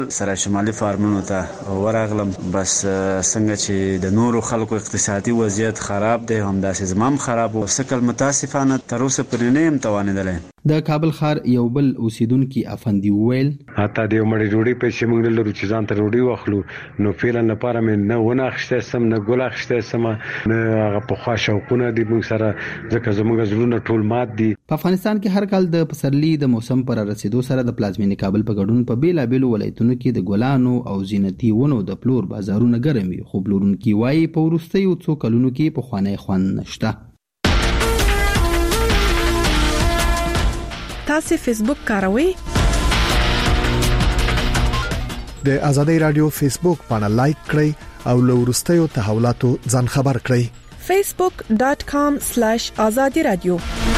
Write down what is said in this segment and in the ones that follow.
سره شمالي فارمونو ته ورغلم. بس څنګه چې د نورو خلکو اقتصادي وضعیت خراب دی همداسې زما هم خراب و. سکل متاسفانه تر اوسه پرې نه یم توانېدلی. د کابل ښار یو بل اوسیدونکي افندي وویل حتی د یو مړۍ ډوډۍ پیسې موږ نه لرو چې ځان ته ډوډۍ واخلو. نو فعلا لپاره مې نه ونه اخیستی سم نه ګل اخیستی سم نه هغه پخوا شوقونه دي موږ سره ځکه زموږ زړونه ټول مات دي. په افغانستان کې هر کال د پسرلي د موسم پر رسیدو سره د پلازمینې کابل په ګډون په بیلابیلو ولایتونو کې د ګلانو او زینتي ونو د پلور بازارونه ګرم وي، خو پلورونکي وایي په وروستیو څو کلونو کې پخوانی خوند نشته. تاسو فیسبوک کاروئ؟ د آزادۍ رادیو فیسبوک باندې لایک کړئ او له وروستیو تحولاتو ځان خبر کړئ. facebook.com/azadi radio.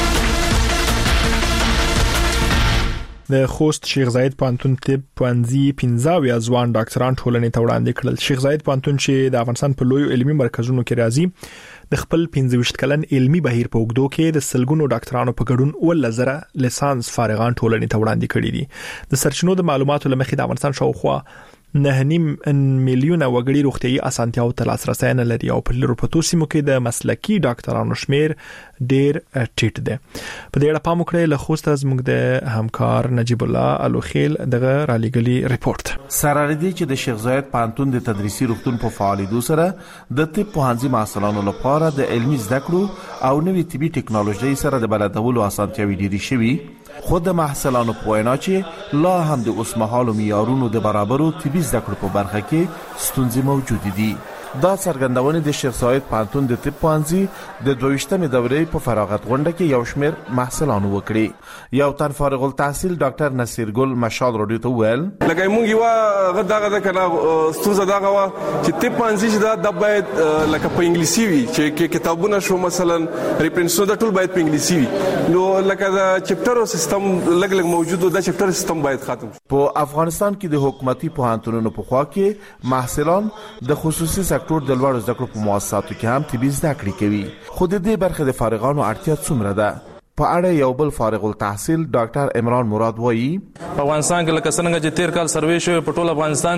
د خوست شیخ زاید پوهنتون طب پوهنځي 15 ځوان ډاکټران ټولنې ته وړاندې کړل. شیخ زاید پوهنتون چې د افغانستان په لویو علمي مرکزونو کې راځي د خپل 15 کلن علمي بهیر په اوږدو کې د سلګونو ډاکټرانو په ګډون 1000 لیسانس فارغان ټولنې ته وړاندې کړي دي. د سرچینو د معلوماتو لمخې د افغانستان شاوخوا 9.5 میلیونه وګړي روغتيایي اسانتیاو ته لاسرسي نه لري او په لرو پتو سیمو کې د مسلکي ډاکټرانو شمیر ډیر ټیټ دی. په دې اړه پام وکړئ. له خوست زموږ د همکار نجیب الله الوخیل دغه رالېګلي ریپورت. سره لري چې د شیخ زاید پوهنتون د تدریسي روغتون په فعالیتو سره د طب پوهنځي محصلانو لپاره د علمي زده کړو او نوې طبي ټکنالوژي سره د بلدولو اسانتیاوې ډېرې شوي. خود محصلانو په وینا چې لا هم د اوسمهالو معیارونو د برابرو طبي زده کړو په برخه کې ستونزې موجود دي. دا څرګندونه د شیخ زاید پوهنتون د طب پوهنځي د 22مې دورې په فراغت غونډه کې یو شمېر محصلانو وکړي. یو تن فارغ التحصیل ډاکټر نصیر ګل مشال رادیو ته ویل لکه موږ یو غداغه کنه ستونزه دا غوا چې طب پوهنځي چې دا باید لکه په انګلیسي وي چې کتابونه شو مثلا ریفرنسونه د ټول باید په انګلیسي وي. نو لکه دا چپټر سیستم لګ موجود دا چپټر سیستم باید ختم. په افغانستان کې د حکومتي پوهنتونونو په خوا کې محصلان د خصوصي سکتور د لوړو زده کړو په مؤسساتو کې هم طبي زده کړې کوي. خو د دې برخه د فارغانو اړتیا څومره ده؟ په اړه یو بل فارغ التحصیل ډاکټر عمران مراد وایي په افغانستان کې لکه څنګه چې 13 کال سروې شوی په ټول افغانستان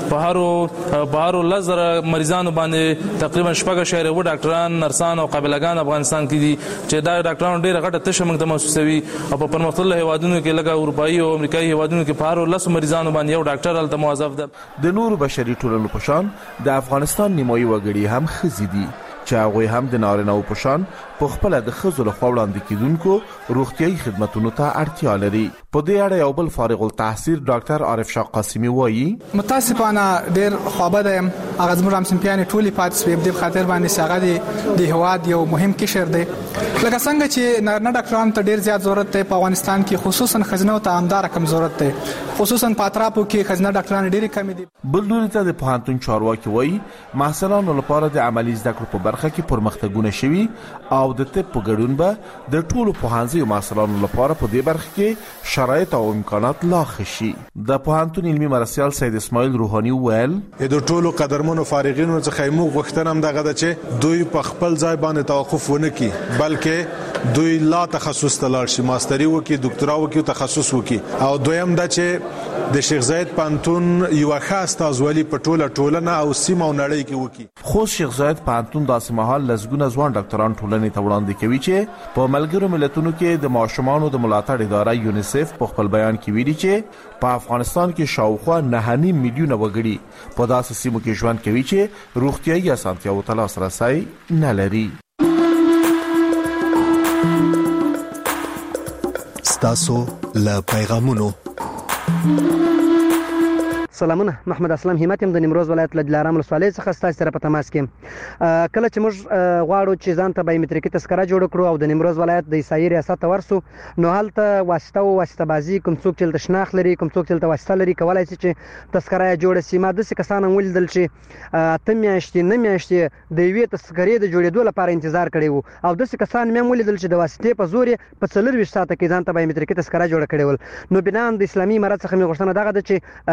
کې په هر لزر مریضانو باندې تقریبا 4.2 ډاکټران نرسان او قابلګان افغانستان کې دي چې دا ډاکټرانو ډېر غټه تشه موږ ته محسوسوي. او په پرمختللو هیوادونو کې لکه اروپایي او امریکایي هیوادونو کې په هر 10 مریضانو باندې یو ډاکټر هلته موظف ده. د نورو بشري ټولنو په شان د افغانستان نیمایي وګړي هم ښځې دي چې هغوی هم د نارینه‌و په شان په خپل د ښځو لخوا وړاندې کېدونکو روغتیایي خدمتونو ته اړتیا لري. په دې اړه یو بل فارغ التحصیل ډاکټر عارف شاه قاسمي وایي متاسفانه ډېر خوابه یم هغه زموږ هم سمپیانې ټولې پاتې شوې په خاطر باندې هغه د هیواد یو مهم قشر دی. لکه څنګه چې نارینه ډاکټرانو ته ډېر زیات ضرورت دی په افغانستان کې خصوصا ښځینه‌و ته همداره کم ضرورت دی خصوصا په اطرافو کې ښځینه ډاکټران ډېرې کمې دي. بل لوري ته د پوهنتون چارواکي وایي محصلانو لپاره د عملي زده کړو په برخه کې پرمختګونه شوي او د طب په ګډون به د ټولو پوهنځیو محصلانو لپاره په دې برخه کې شرایط او امکانات لا ښه شي. د پوهنتون علمي مرستیال سید اسماعیل روحاني ویل د ټولو قدرمنو فارغینو څخه موږ غوښتنه هم دغه ده چې دوی په خپل ځای باندې توقف ونه کړي بلکې دوی لا تخصص ته لاړ شي ماستري وکړي ډاکټرا وکړي تخصص وکړي. او دویم دا چې د شیخ زاید پوهنتون یو خاص تازولي په ټولنه او سیمه او نړۍ کې وکړي. خو شیخ زاید پوهنتون داسې مهال لزګونه ځوان ډاکټران ټولنې ته وړاندې کوي چې په ملګرو ملتونو کې د ماشومانو د ملاتړ اداره یونیسف په خپل بیان کې ویلي چې په افغانستان کې شاوخوا 9.5 میلیونه وګړي په داسې سیمو کې ژوند کوي چې روغتیایي اسانتیاوو ته لاسرسی نه لري. ستاسو له پیغامونو سلامونه، محمد اسلام همت يم د نیمروز ولایت له دلارام ولسوالۍ څخه ستاسو سره په تماس کې. کله چې موږ غواړو چې ځان ته بایومټریکي تذکره جوړ کړو او د نیمروز ولایت د عیسایي ریاست ته ورسو نو هلته واسطه بازي کوم څوک چې د شناخت لري کوم څوک چې د واسطه لري کولای شي چې تذکره جوړ شي. ما داسې کسان ولیدل چې 8 میاشتې 9 میاشتې د یوې تذکرې د جوړېدو لپاره انتظار کړی وو او داسې کسان مې ولیدل چې د واسطې په زور په 24 ساعته کې ځان ته بایومټریکي تذکره جوړ کړې ول. نو بنان د اسلامي امارت څخه مې غوښتنه دغه ده چې دغه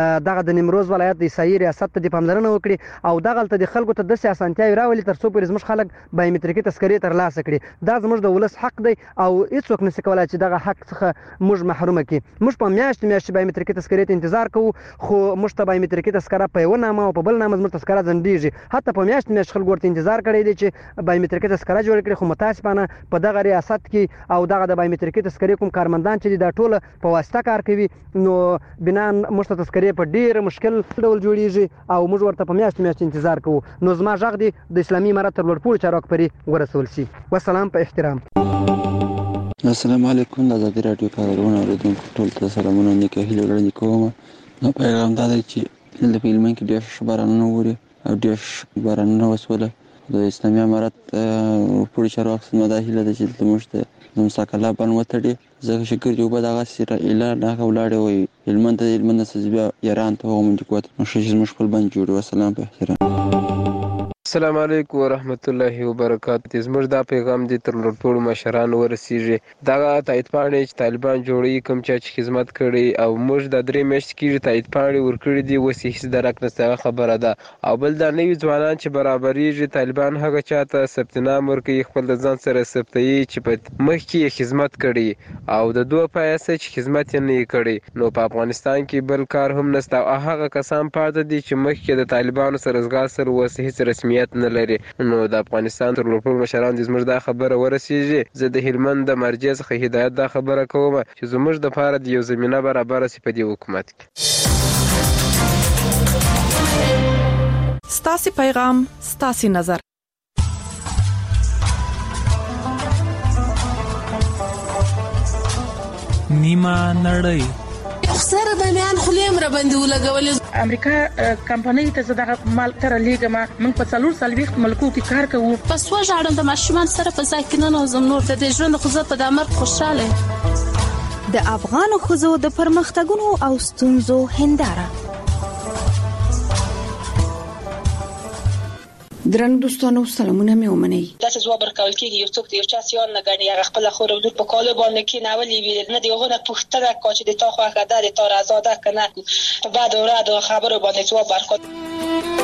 د نیمروز ولایت د عیسائی ریاست ته د پاملرنه وکړي او دغلته د خلکو ته داسې اسانتیاوې راولي تر څو پورې زموږ خلک بایومتریکي تذکرې ترلاسه کړي. دا زموږ د ولس حق دی او هیڅوک نشي کولای چې دغه حق څخه موږ محروم کړي. موږ په میاشتې بایومتریکي تذکرې ته انتظار کوو خو موږ ته بایومتریکي تذکره په یو نامه او په بل نامه زموږ تذکره ځنډیږي. حتی په میاشت خلک ورته انتظار کړی دی چې بایومتریکي تذکره جوړ کړي خو متاسفانه په دغه ریاست کې او دغه د بایومتریکي تذکرې کوم کارمندان چې دا ټول په واسطه کار کوي نو بنا موږ ته تذکرې په ډیر مشکل ډول جوړیږي او موږ ورته په میاشت انتظار کوو. نو زما غږ دی د اسلامي امارت تر لوړپوړو چارواکو پورې ورسول شي. والسلام په احترام. السلام علیکم. د ازادي راډیو کارونه اوریدونکو ټول ته سلامونه نیکه هیله وړاندې کوم. نو پیغام دا دی چې د فلمین کې ډېر بارانونه ووري او ډېر بارانونه وسوله. د اسلامي امارت پوره چارواکو څخه دا هیله ده چې موږ ته مساکله بن وتړي. زه شکر جو به دغه سره اعلان هغه ولاړ وي هلمند سزبیا ایران ته هم د قوت مشج مشکل بن جوړ. والسلام په احترام. السلام علیکم ورحمت الله وبرکاته. زموږ دا پیغام دې تر ټولو مشرانو ورسیږي. دا تایید پاڼې چې طالبان جوړي کوم چې خدمت کړي او موږ د 3 میاشتې کې تایید پاڼې ورکړي دي وسې هیڅ درک نشته خبره ده. او بل دا نوی ځوانان چې برابرېږي طالبان هغه چاته ثبت نام ورکړي خپل د ځان سره ثبتوي چې په مخکې خدمت کړي او د دوه پیسې چې خدمت یې نه کړي. نو په افغانستان کې بل کار هم نشته او هغه کسان پاتې دي چې مخکې د طالبانو سره ځغاسل وسې هیڅ رسمیت نه لري. نو د افغانستان تر ټولو مشران دې زموږ دا خبره ورسیږي. زه د هلمند د مرجع څخه هدایت دا خبره کوم چې زموږ د لپاره د یو زمينه برابر سي په دې حکومت کې. ستاسو پیغام ستاسو نظر. نیمه نړۍ سره د میان خلیم را باندې ولګولې. امریکا کمپنۍ ته زده مال تر لیګما موږ په 440 ملکو کې کار کوو. پس وژاړم د ماشومان سره په ځای کې نه نوزم نور د ژوند خو په د امر خوشاله. د افغان خزو د پرمختګونو او ستونزو هنداره. درنو دوستانو سلامونه مې ومنئ. دا چې ځواب ورکول کېږي یو څوک د یو چا سیان نه غني هغه خپل خور او په کالو باندې کې ناولي ویل نه دی هغه پوښتنه کوي چې د تا خو هغه د تار آزاده کنه په بعد اوراد خبرو باندې ځواب ورکړي.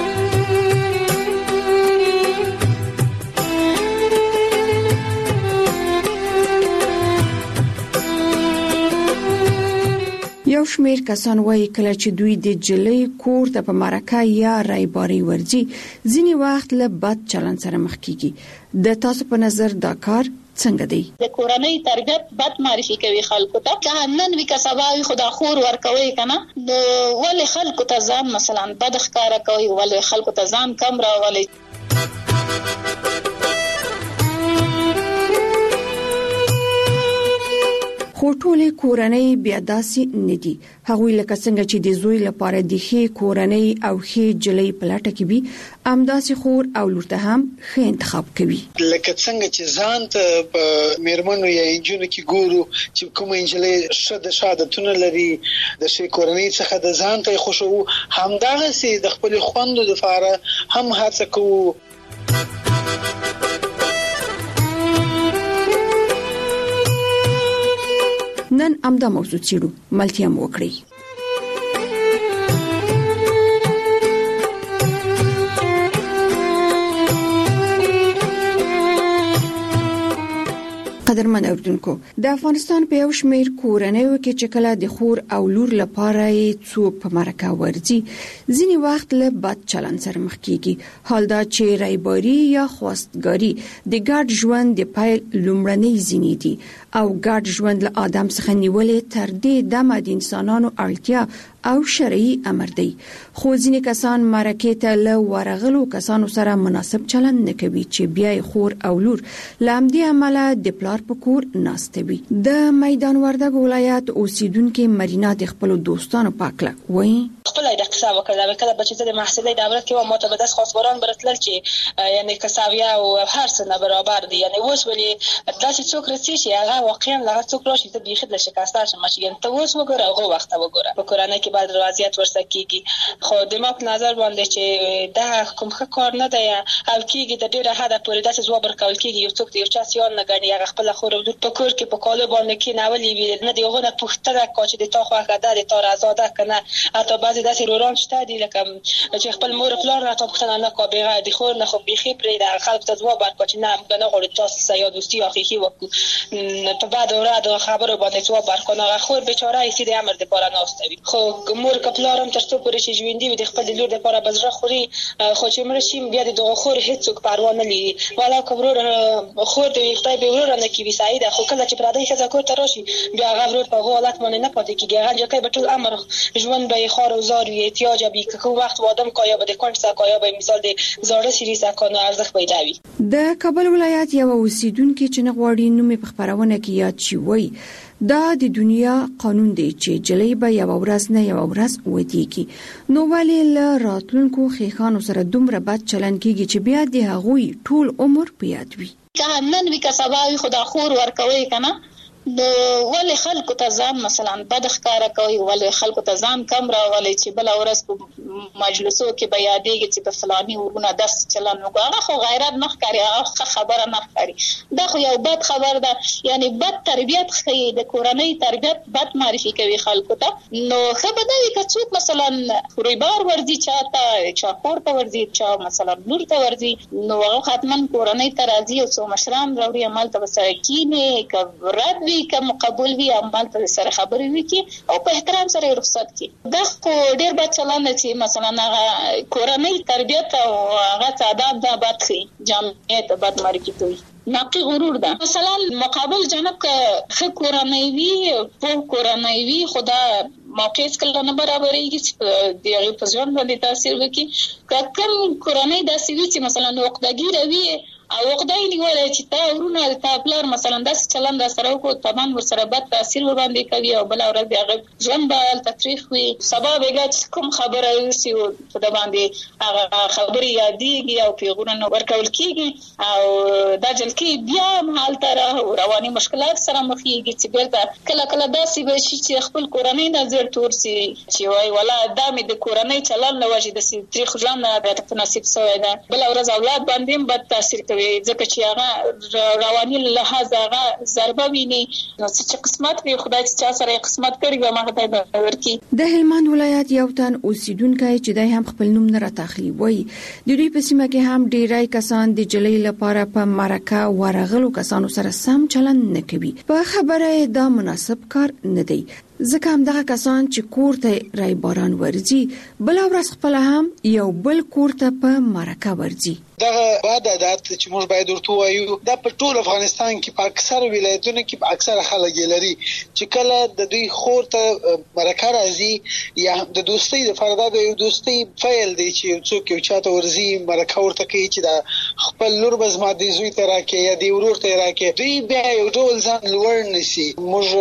یو شمیر کسان وایي کله چې دوی د جلۍ کور ته په مرکه یا رایباري ورځي ځینی وخت له بد چلند سره مخ کیږي. د تاسو په نظر دا کار څنګه دی؟ د کورنۍ تربیت بد معرفي کوي خلکو ته که نن وی کسباوي خدا خور ورکوي کنه نو ولې خلکو ته ځان مثلا بد ښکارا کوي ولې خلکو ته ځان کم راولي. خو ټولې کورنۍ بیا داسې نه دي. هغوی لکه څنګه چې د زوی لپاره د ښې کورنۍ او ښې جلۍ په لټه کې وي همداسې خور او لور ته هم ښه انتخاب کوي. لکه څنګه چې ځان ته په میرمنو یا انجونو کې ګورو چې کومه انجلۍ ښه شهادتونه لري د ښې کورنۍ څخه د ځان ته خوشو همدغه د خپل خوندو لپاره هم هڅه کوو. نن امدا موضوع چیرو ملتیا وکړي. قدرمن اوردونکو د افغانستان په یو شمیر کورنیو کې چې کله د خور او لور لپاره څوک په مرکه ورځي ځینی وخت له بد چلند سره مخ کیږي. حال دا چې رایباری یا خواستګاری د ګډ ژوند د پیل لومړنۍ ځینی دي او ګډ ژوند له آدم څخه نیولې تر دې دمه د انسانانو اړتیا او شرعي امر دی. خو ځینې کسان مرکه ته له ورغلو کسانو سره مناسب چلند نه کوي چې بیا خور او لور لامدي عمله د پلار په کور ناشته وي. د میدان وردګ ولایت اوسیدونکو مرینا د خپل دوستانو پاکله وایي خپل د قصا وکړه کله بچی د محصلې د دولت کې مو ته بدس خاصبران برتل چې یعنی کساویا او هر څه نه برابر دي. یعنی اوس ولې داسې څوک رسي چې هغه واقعا هغه څوک راشي ته بيخد له شکاسته شمه چې ته اوس وګوره هغه وخت وګوره په قرانه کې بعد وضعیت ورسته کیږي. خو د ما په نظر باندې چې دا کوم ښه کار نه دی او کیږي د ډیره حد پورې داسې ځواب ورکول کیږي یو څوک یو چا سیان نه غني هغه خپل خور په کور کې په کالو باندې کې ناولي ویل نه دی هغه پوښتنه کوي چې د تا خو هغه د تار آزاده کنه حتی بعضی داسې وروران شته دي لکه چې خپل مور پلار راته پوښتنه نه کوي بغیر د خور نه خو بيخي پرې د خلک ته ځواب ورکړي چې نه موږ نه غواړو تاسو سره یو دوستي حقيقي وکړو په بعد اوراد خبرو باندې ځواب ورکړي هغه خور بیچاره یې سیده امر د پاره ناشته وي خو مور کپلارم تر څو پورې چې ژوندۍ وي د خپل لور د پاره بزره خوري خو چې مرشي بیا د دغه خور هیڅ پروا نه لري والا کبرور خور د خدای به ورور نه کی وي سعید خو کله چې پردای ښځه کور ته راشي بیا هغه ورور په حالت باندې نه پاتې کیږي هغه ځکه به ټول امر ژوند به خار او زار وي احتیاج به که وخت وادم کایا به د کونټ ساکایا به مثال د زړه سری ساکانو ارزښت پیدا وي د کابل ولایت یو اوسیدونکو چې نغواړي نومې په خبرونه کې یاد شي وای دا د دنیا قانون دی چې جلۍ به یو ورځ نه یو ورځ ودیږي نو ولې له راتلونکو خېخانو سره دومره بد چلن کیږي چې بیا د هغوی ټول عمر په یاد وي که نن وی که سبا وی خدا خور ورکوي کنه نو ولې خلکو ته ځان مثلا بد ښکارا کوي ولې خلکو ته ځان کم راولي چې بل ورځ په مجلسو کې بیا دیږي چې په فلاني ورونه داس چلن وکړه هغه خو غیرت نه ښکاري هغه خبره نه ښکاري دا خو یو بد خبر ده یعنی بد تربیت خي د کورنۍ تربیت بد معرفي کوي خلکو ته نو خبره دی که څوک مثلا رویبار ورځي چاته چا خور ته ورځي چا مثلا لور ته ورځي نو هغه حتما کورنۍ ته راځي او څو مشران راوړي عمل ته وسکینه کبرت که مقبول وي عمل ته سره خبرې وکي او په احترام سره رخصت کی دا خو ډیر بد چلن چې مثلا هغه کورنۍ تربیت او هغه آداب د بد خي جامعیت بد معرفي کوي ناقي غرور ده مثلا مقابل جانب که خ کورنۍ وي په کورنۍ وي خدا موقع کله نه برابرېږي چې د غوښتنې باندې تاثیر وکړي که کوم کورنۍ داسې وي چې مثلا وقتګیر وي او وقدای نیولای چې تا ورونه تا پلار مثلا داس چلند سره کو تمام ور سره بد تاثیر باندې کوي او بل ورځ هغه ژوند به تفریح وي سبب هغه کوم خبره وسی او په باندې هغه خبري یادېږي او پیغورونه ورکول کیږي او دا جلکی بیا حال تر رواني مشکلات سره مخ کیږي چې بیرته کله کله داسې به شي چې خپل کورنۍ نظر تورسي چې وای ولا دامه د کورنۍ چلند نوځي د تاریخ ژوند د تناسب سوی ده بل ورځ اولاد باندې بد تاثیر کوي ځکه چې هغه رواني لحاظ هغه ضربه ویني نو چې قسمت به خدای چې سره قسمت کړی به ما ته ورکی د هلمند ولایت یو تن اوسیدونکو چې دای هم خپل نوم نه راتخلی وای د دوی په سیمه کې هم ډیرای کسان د جلۍ لپاره په مرکه ورغلو کسانو سره سم چلن نه کوي په خبره دا مناسب کار نه دی ځکه هم دغه کسان چې کور ته رای باران ورځي بل ورځ خپل هم یو بل کور ته په مرکه ورځي دغه بعد عادت چې موږ باید ورته وایو دا په ټول افغانستان کې په اکثر ولایتونو کې په اکثر خلک لري چې کله د دوی خور ته مرکه راځي یا د دوستۍ د فردا د یو دوستۍ فعل دی چې څوک یو چاته ورځي مرکه ورته کوي چې دا خپل لور بزما د زوی ته راکې یا د ورور ته راکې دوی بیا یو ډول ځان لوړ نسی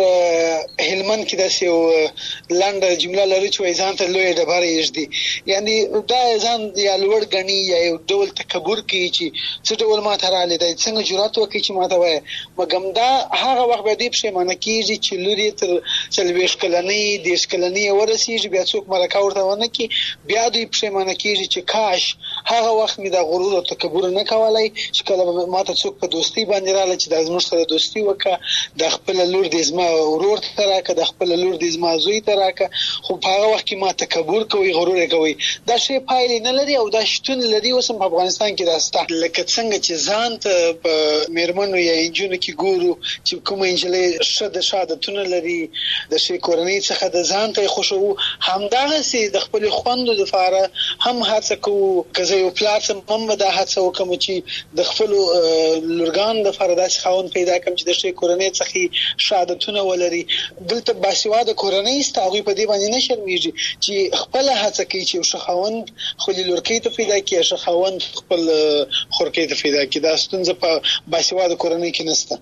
موږ هلمند کې داسې یو لاندې جمله لري چې ځان ته لوی ډبره یږدي یعنی دا ځان یا لوړ غني یا یو ډول تکبر کی چې څه ډول ما ته را لیدای څنګه جرأت وکړي چې ما ته وای مګم دا هغه وخت به دې پښیمانه کیږي چې لوري تر څلويش کلنۍ دیش کلنۍ ورسیږي بیا څوک مرکه ورته ونه کی بیا دې پښیمانه کیږي چې کاش هغه وخت می دا غرور او تکبر نه کولای چې کله ما ته څوک په دوستي باندې رااله چې د زموږ سره دوستي وکړه د خپل لور د زما ورور ته راکړه د خپل لور د زما زوی ته راکړه خو په هغه وخت کې ما تکبر کوي غرور کوي دا شی پایلې نه لري او دا شتون لري اوس په افغانستان کې داسته لکه څنګه چې ځان ته په میرمنو یا انجونو کې ګورو چې کوم انجلې شاده شادتونه لري د شي کورنۍ څخه د ځان ته خوشو همدغه سي د خپل خوندو د فاره هم هڅه کوو کزه یو پلاتم هم د هڅه وکم چې د خپل لورګان د فاره داس خاون پیدا کم چې د شي کورنۍ څخه شادتونه ولري دلته باسواده کورنۍ ستاغي په دې باندې نشرمېږي چې خپل هڅه کوي چې شخاون خو لورکې ته پیدا کړي شخاون خپل خورکې ته پیدا کړي دا ستونزه په باسواده کورنۍ کې نشته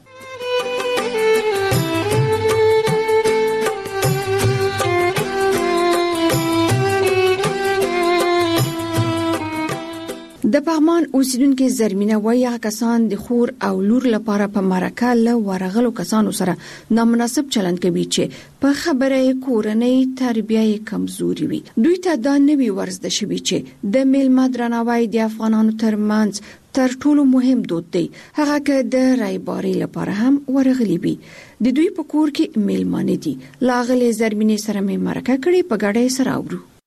د پغمان اوسیدونکو زرمینه وایي کسان د خور او لور لپاره په مرکه له ورغلو کسانو سره نامناسب چلند کوي چې په خبره کورنۍ تربیه کمزوري وي دوی ته دا نوی ورزده شوی چې د میلمه درناوی د افغانانو ترمنځ تر ټولو مهم دود دی هغه که د رایباري لپاره هم ورغلي وي د دوی په کور کې میلمانه دي لاغله زرمینه سره مې مرکه کړي په ګډه سره اورو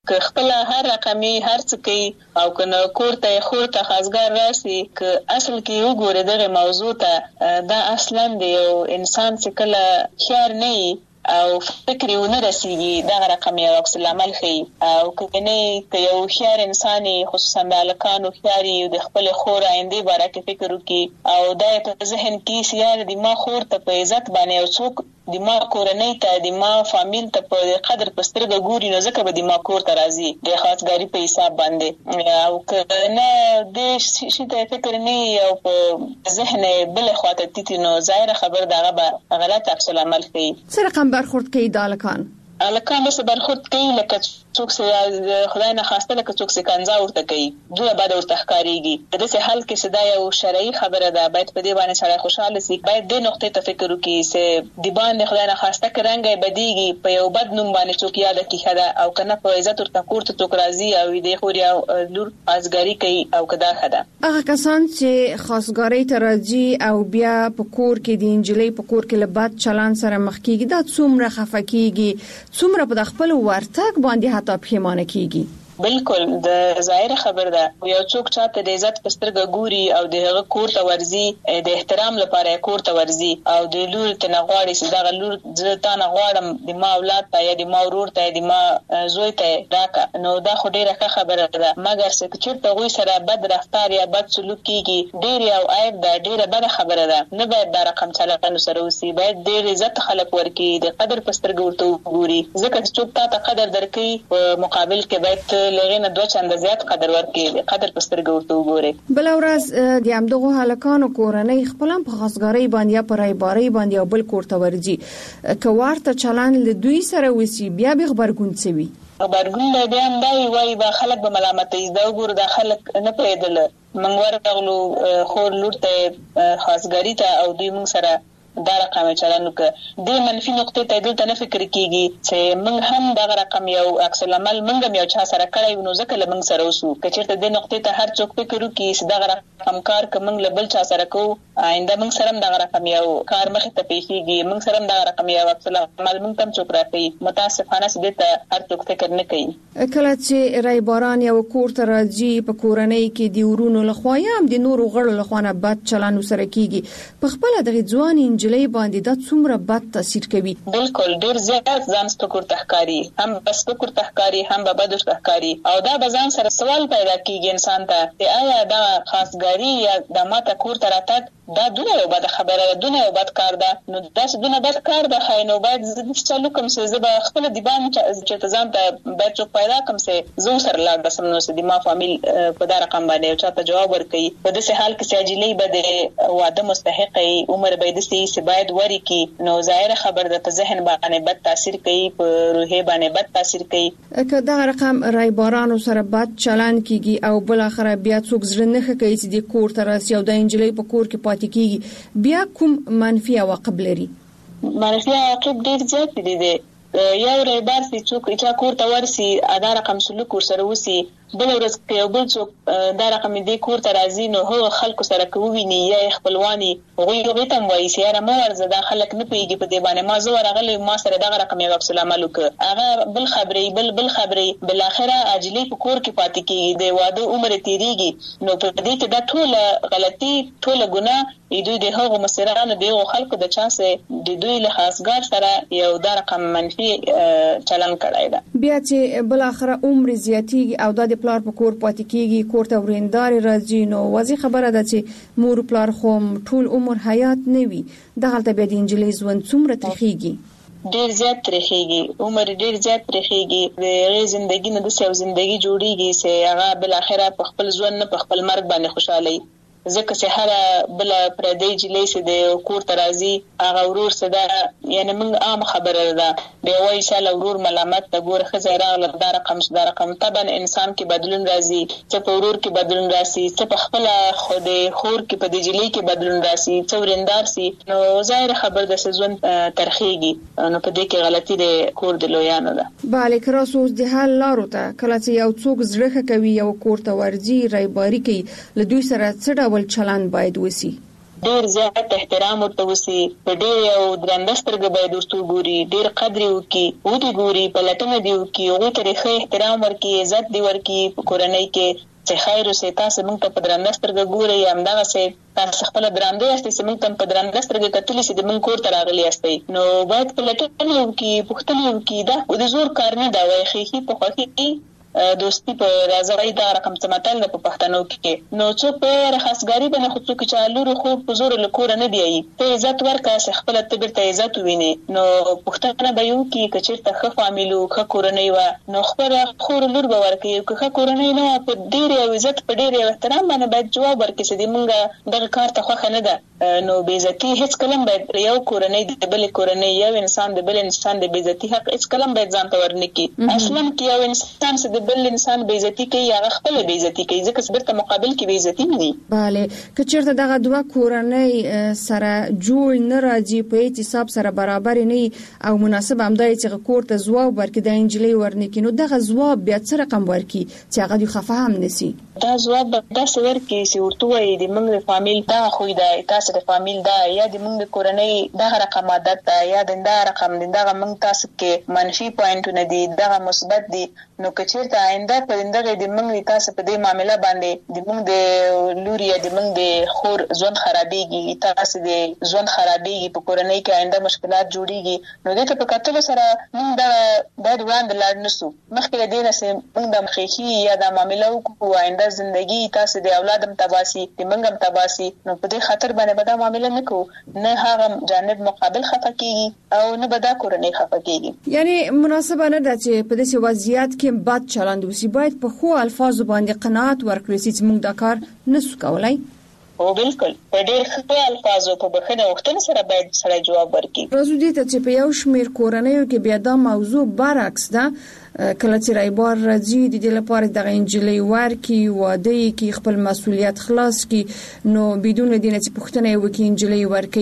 که خپل هر رقمي هر څه کوي او کنه کوړه خورته خاصګر راسي که اصل کې وګوره دغه موضوع ته دا اصلا د یو انسان چې کله خيار نه او فکر یې نه رسیږي دا رقم یو عکس العمل کوي او کنه که یو خيار انساني خصوصا د الکانو خياري د خپل خور آینده باره کې فکر وکړي او دا په ذهن کې سیاره د ما خور ته په عزت باندې او څوک د ما کورنۍ ته د ما فامیل ته په قدر پسترګه ګوري نو ځکه به د ما کور ته راځي د خاصګاری په حساب باندې او کنه د شي ته فکر نه او په ذهن بل خواته تیتی نو ظاهر خبر دغه به غلط عکس العمل کوي. سره رقم برخورد کوي د الکان به برخورد کوي لکه څوک چې خدای نه خواسته لکه څوک چې کنځا ورته کوي دوی بعد ورته ښکاریږي د دې حل کې صدا یو شرعي خبره ده باید په دې باندې سره خوشاله شي باید د نقطې ته فکر وکړي چې د باندې خدای نه خواسته کرانګي بدیږي په یو بد نوم باندې څوک یاد کیخه ده او کنه په عزت ورته کوړه څوک راځي او دې خوري او لور ازګاری کوي او کدا خدا هغه کسان چې خاصګاری ته راځي او بیا په کور کې د انجلۍ په کور کې له بد چلان سره مخ کیږي دا څومره خفقېږي څومره په خپل ورتګ باندې حتی پښیمانه کیږي. بالکل د ظاهر خبر ده یو څوک چاته د عزت پسترګه ګوري او د هغه کور ته ورزي د احترام لپاره کور ته ورزي او د لور ته نغواړي چې دا لور ځتا نغواړم د ما اولاد ته یا د ما ورور ته د ما زوی ته راکا نو دا خو ډیره ښه خبره ده مګر چې چیرته غوي سره بد رفتار یا بد سلوک کیږي ډیر او عیب ده ډیره بده خبره ده نه باید دا رقم چلانو سره وسی باید ډیر عزت خلک ورکي د قدر پسترګه ورته ګوري ځکه چې څوک ته قدر درکې په مقابل کې باید لغینه دوه چنده زیات قدر ورکړي قدر پسترګه ورته وګوري. بل ورځ د همدغه هلکانو کورنۍ خپل په خاصګاری باندې یا پر ایباری باندې او بل کوړه ورځي کوارته چلان له دوی سره وسی بیا به خبرګون سوي خبرګون له بیا اندای وای با خلک به ملامتې دا وګور د خلک نه پیدل منګ ورغلو خور لور ته خاصګاری ته او دوی مون سره دا رقم چلانو کې د منفي نقطې ته دلته نه فکر کیږي چې موږ هم دا رقم یو عکس العمل موږ یو چا سره کړی نو ځکه لمن سره وسو کچېرته د نقطې ته هر څوک فکر وکړي چې دا رقم کار کوم له بل چا سره کو آینده موږ سره دا رقم یو کار مخ ته پیښیږي موږ سره دا رقم یو عکس العمل موږ تم څوک راځي متاسفانه چې ته هر څوک فکر نه کوي. کله چې رایباران یو کور ته راځي په کورنۍ کې دی ورونو لخوا یا هم د نورو غړو لخوا نه بد چلانو سره کیږي په خپل دغه ځوان انجلۍ باندې دا څومره بد تاثیر کوي. بالکل ډیر زیات ځان سپکور تخکاری هم بس سپکور تخکاری هم به بدر تخکاری او دا بزان سره سوال پیدا کیږي انسان ته چې آیا دا خاصګاری یا د ماته کور ته راتګ دا دونه یو بد خبره ده دونه یو بد کار ده نو دا دونه بد کار ده خاینو باید چالو کوم څه زبا خپل دیبان چې ځان ته باید څوک پیدا کوم څه زو سره لا د سمنو سه د ما فامیل په دا رقم باندې چاته جواب ورکړي په دې حال کې چې اجلې بده واده مستحقي عمر باید سي باید وری کی نو ظاهر خبر ده په ذهن باندې بد تاثیر کوي په روحي باندې بد تاثیر کوي که دا رقم رایبارانو سره بد چلان کیږي او بل اخر بیا څوک زړه نه کوي چې د کور ته راسي او د انجلۍ په کور کې کیږي بیا کوم منفي عواقب لري. منفي عواقب ډیر زیات دي یو رایبار چې څوک چې کور ته ورسي ادا رقم سلوک ور سره وسی بل ورځ کې بل څوک دا رقم دې کور ته راځي نو هغه خلکو سره کوویني یا خپلواني غوي ته وایي چې را مو ورزه دا خلک نه پیږي په دې باندې ما زه ورغلی ما سره دا رقم یو عکس العمل وکړ هغه بل خبرې بل اخره اجلی په کور کې پاتې کیږي د واده عمر تیریږي نو په دې کې دا ټول غلطي ټول ګناه دوی د هغو مسرانو د خلکو د چانسه د دوی له خاصګار سره یو دا رقم منفي چلن کړای دا بیا چې بل اخره عمر زیاتیږي او د پلار په کور پاتې کیږي کور ته وریندار راځي نو واضح خبره ده چې مور پلار خو ټول عمر حیات نه وي دغلته به د انجلۍ ژوند څومره تخیږي ډیر زیات ترخیږي عمر ډیر زیات ترخیږي د غي ژوندۍ نه د سیو ژوندۍ جوړیږي چې هغه بل اخره په خپل ژوند نه په خپل مرګ باندې خوشاله ځکه چې هر بل پردی جلې سي د کور ترازی هغه ورور صدا یعنی موږ عام خبره ده به وایي چې ورور ملامت ته ګور خزیره د رقم طبعا انسان کې بدلون راځي چې په ورور کې بدلون راځي چې په خپل خود خور کې په جلې کې بدلون راځي چې ورندار سي نو ظاهر خبر د سزون ترخیږي نو په دې کې غلطي د کور د لویانو ده بالک راسوس د حل لارو ته کله چې یو څوک زړه کوي یو کور ته ورځي رایباری کوي له دوی سره څه ډول چلند باید وسی ډیر زیات احترام ورته وسی، په ډیر یو درندسترګ باید ورته ګوري، ډیر قدر وکي، ودی ګوري، پلټنه دی وکي، هغه ته ښه احترام ورکي، عزت دی ورکي په کورنۍ کې چې خیر اوسه. تاسو موږ ته په درندسترګ ګوري، همدغه سه تاسو خپل درنده یاستئ، چې موږ ته په درندسترګ کتلی چې د موږ کور ته راغلی یاستئ، نو باید پلټنه وکي، پوښتنه وکي. دا د زور کار نه دا وایي، خېخي په خوخي دوستي په راځي دا رقم سماتل په پښتنو کې. نو څوک په رخصګاری باندې خو څوک چې لور خو په زور له کور نه دی، ته عزت ورکړه، خپل ته بیرته عزت ویني. نو پښتنه به یو کې کچېرته خو فامیلو خو کورنۍ و، نو خبر خور لور به ورکړي، خو کورنۍ نو په ډیر عزت په ډیر احترام باندې باید جواب ورکړي چې موږ دغه کار ته خوښ نه ده. نو بیزتی هیڅ کلم باید یو کورنۍ د بل کورنۍ، یو انسان د بل انسان د بیزتی حق هیڅ کلم باید ځان ته ورنکي. اصلا کې یو انسان چې د بل انسان بیزتی کوي، هغه خپل بیزتی کوي، ځکه چې برته مقابل کې بیزتی نه دي. bale کچرته دغه دوه کورنۍ سره جوړ نه راځي، په حساب سره برابر نه او مناسب همدای چې کور ته ځواب ورکړي د انجلۍ ورنکي، نو دغه ځواب بیا څه رقم ورکړي چې هغه دی خفه هم نسی. دا ځواب دا څه ورکړي چې ورته وایي د موږ فامیل دا خو دا تاسو د فامیل دا یا د موږ کورنۍ دا رقم عادت دا یا د رقم دا موږ تاسو کې منفي پوینټونه دي، دا مثبت دي. نو کچیرته آینده پرندغه د موږ تاسو په دې معاملې باندې د موږ د لوري د موږ د خور ژوند خرابېږي، تاسو د ژوند خرابېږي، په کورنۍ کې آینده مشکلات جوړيږي. نو دې ته په کتلو سره موږ دا وړاندې لاړ نشو، مخکې دې نه سه موږ د مخېخي یا د معاملې وکړو، آینده زندگی تاسو د اولادم تباسي، د منګم تباسي. نو په دې خاطر باندې به دا معاملې نه کوو، نه هغه جانب مقابل خفه کیږي او نه به دا کورنۍ خفه کیږي. یعنی مناسبه نه ده چې په دې وضعیت کې بد چلند وسی، باید په خو الفاظ باندې قناعت ورکړي چې موږ دا کار نسو کولای. او بالکل په ډېر ښه الفاظو په بخښنه وختن سره باید سره جواب ورکړي. راځو دې ته چې په یو شمیر کورنیو کې بیا دا موضوع برعکس ده، کله چې رایبار راځي د دې لپاره د انجلۍ ورکی واده کې خپل مسولیت خلاص کی، نو بدون دینه چې پښتنه وکي انجلۍ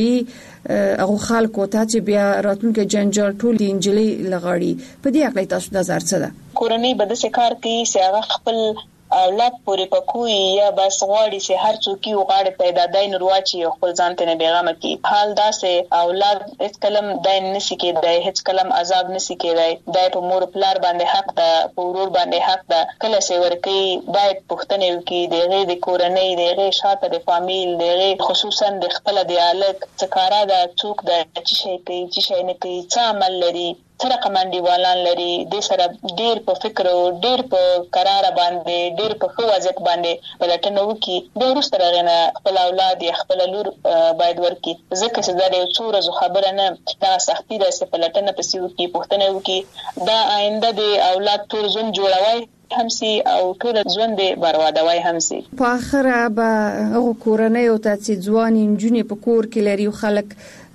ورکی هغه خلکو ته چې بیا راتلونکي جنجال ټول د انجلۍ لغړی. په دې اړه تاسو د نظر څه ده؟ کورنۍ به د څه کوي چې هغه خپل اولاد پورې پکوي یا بس غواړي چې هر څوک یو غاړه پیدا دای نور واچي او خپل ځان ته نه بیغمه کی. حال دا سه اولاد هیڅ کلم دای نسی کېدای، هیڅ کلم عذاب نسی کېدای، دای په مور پلار باندې حق ده، په ورور باندې حق ده. کله چې ورکی باید پښتنه وکي دغه د کورنۍ دغه شاته د فامیل دغه خصوصا د خپل د الک څکارا د څوک د چې شي کوي چې شي نه کوي، څه عمل لري، څه رقمندي والان لري، د سره ډیر په فکر او ډیر په قرار باندې ډیر په خو وضعیت باندې پلټنه وکي. د ورسره غنه خپل اولاد یا خپل لور باید ورکی، ځکه چې دا یو څو ورځې خبره نه، دا سختي ده چې پلټنه پسې وکي، پښتنه وکي، دا آینده د اولاد ټول ژوند جوړوي همسي او ټول ژوند بربادوي همسي. په اخره به هغه کورنۍ او ته ځوان انجونې په کور کې لري خلک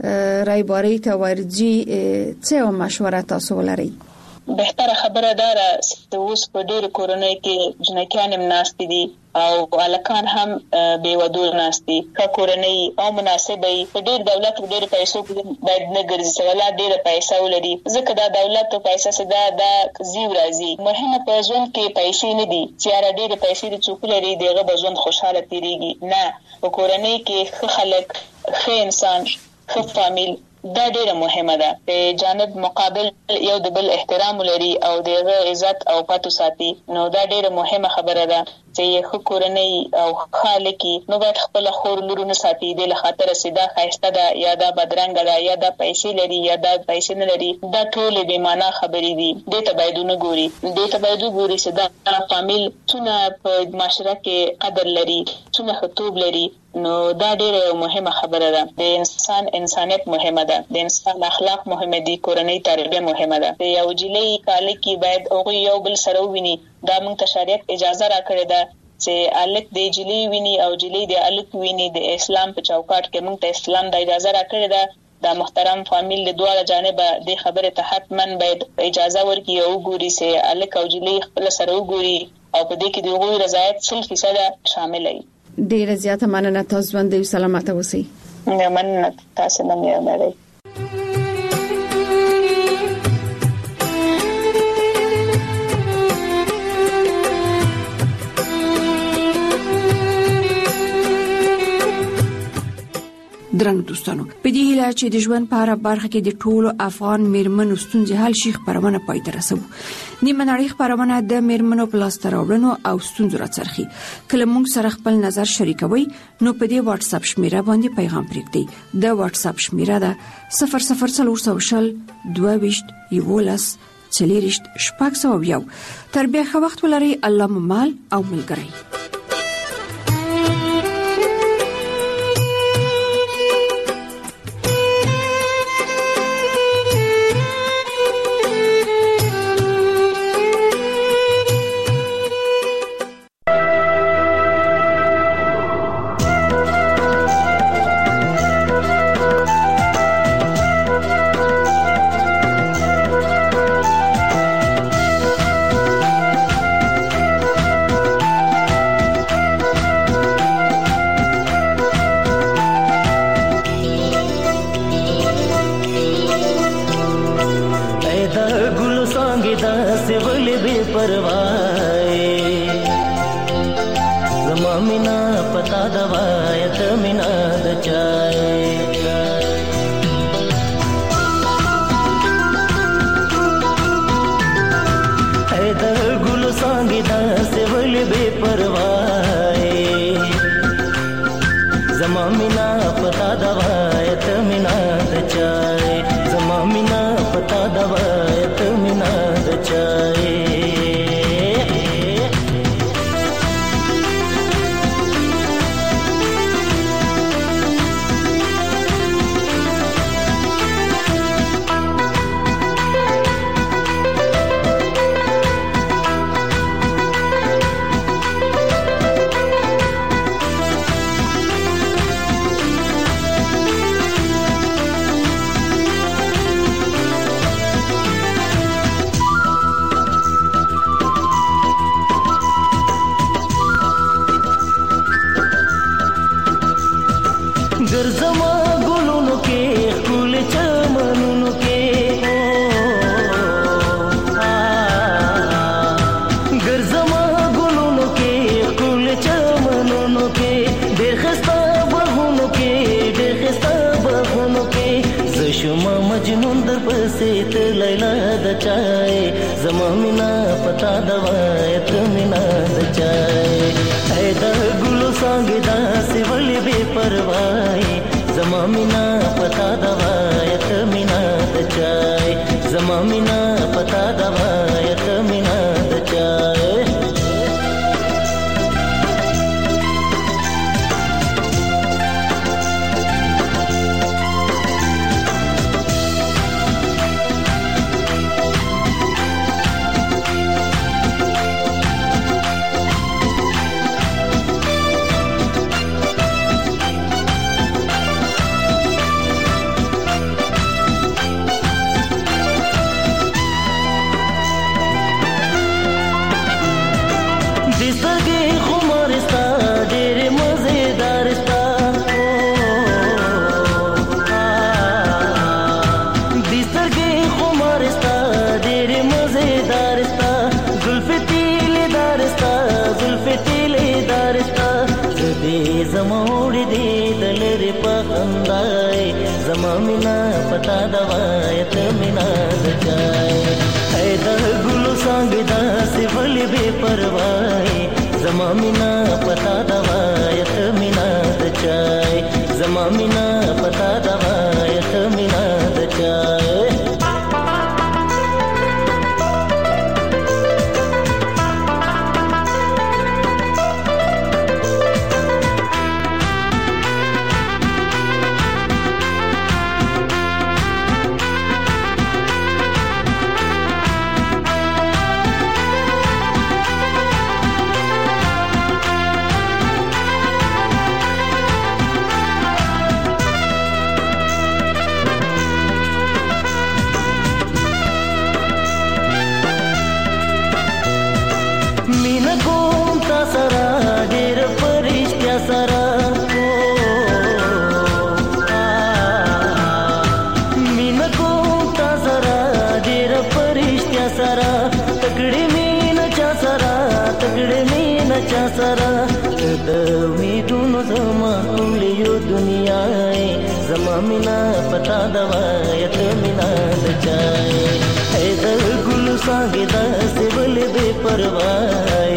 رایباری ته ورځي، څه مشوره تاسو ولرئ؟ بهتره خبره ده چې اوس په ډېر کورنۍ کې جنکیان هم ناشتي دي او الکان هم بیودول ناشتي. کا کورنۍ او مناسبه په ډېر دولت او ډېر پیسو باید نه ګرځي، سواله ډېر پیسې ولري، ځکه دا دولت او پیسې سدا دا زیو راځي. مهمه په ژوند کې پیسې نه دي چې ډېر پیسې د څوک لري دغه په ژوند خوشاله تیریږي نه. په کورنۍ کې خلک ښه انسان خو فامیل دا ډیره مهمه ده، په جانب مقابل یو د بل احترام لري او دغه عزت او پاتو ساتي. نو دا ډیره مهمه خبره ده چې خو کورنۍ او خالقي نو باید خپل خور لورونه ساتي، د لخاطر سیدا خایسته ده یا دا بدرنګ ده یا دا پیسې لري یا دا پیسې نه لري، دا ټول به معنا خبرې دي. د ته باید نه ګوري، د ته باید ګوري چې دا فامیل څونه په معاشره کې قدر لري، څونه خطوب لري. نو دا ډیره مهمه خبره ده. د انسان انسانیت مهمه ده، د انسان اخلاق مهمه دي، کورنۍ تربیه مهمه ده. یو جلی کال کې باید او یو بل سره ویني. دا موږ ته شریعت اجازه راکړې ده چې الک د جلی ویني او جلی د الک ویني. د اسلام په چوکاټ کې موږ ته اسلام د اجازه راکړې ده. دا محترم فامیل له دواړه جانبه د خبره ته حتما باید اجازه ورکړي او ګوري چې الک او جلی خپل سره وګوري او په دې کې د هغوی رضایت 100% شامل وي. ډیره زیاته مننه، تاسو باندې سلامات اوسئ. مننه تاسو باندې. درنو دوستانو په دې هیله چې د ژوند په هره برخه کې د ټولو افغان میرمنو ستونزې حل شي خبرونه پای ته رسوو. نیمه نړۍ خبرونه د میرمنو په لاس راوړنو او ستونزو راڅرخي. کله موږ سره خپل نظر شریکوي نو په دې واتس اپ شمیره باندې پیغام پرېږدئ. د واتس اپ شمیره ده 0040 22 11 40 شپږ. تر بیا ښه وخت ولرئ. الله مو مال او ملګری. سره د امیدونو زما ټول یو دنیا زړونه پتا دوایت مینا د چای اې د ګل ساګه د سیول بے پروا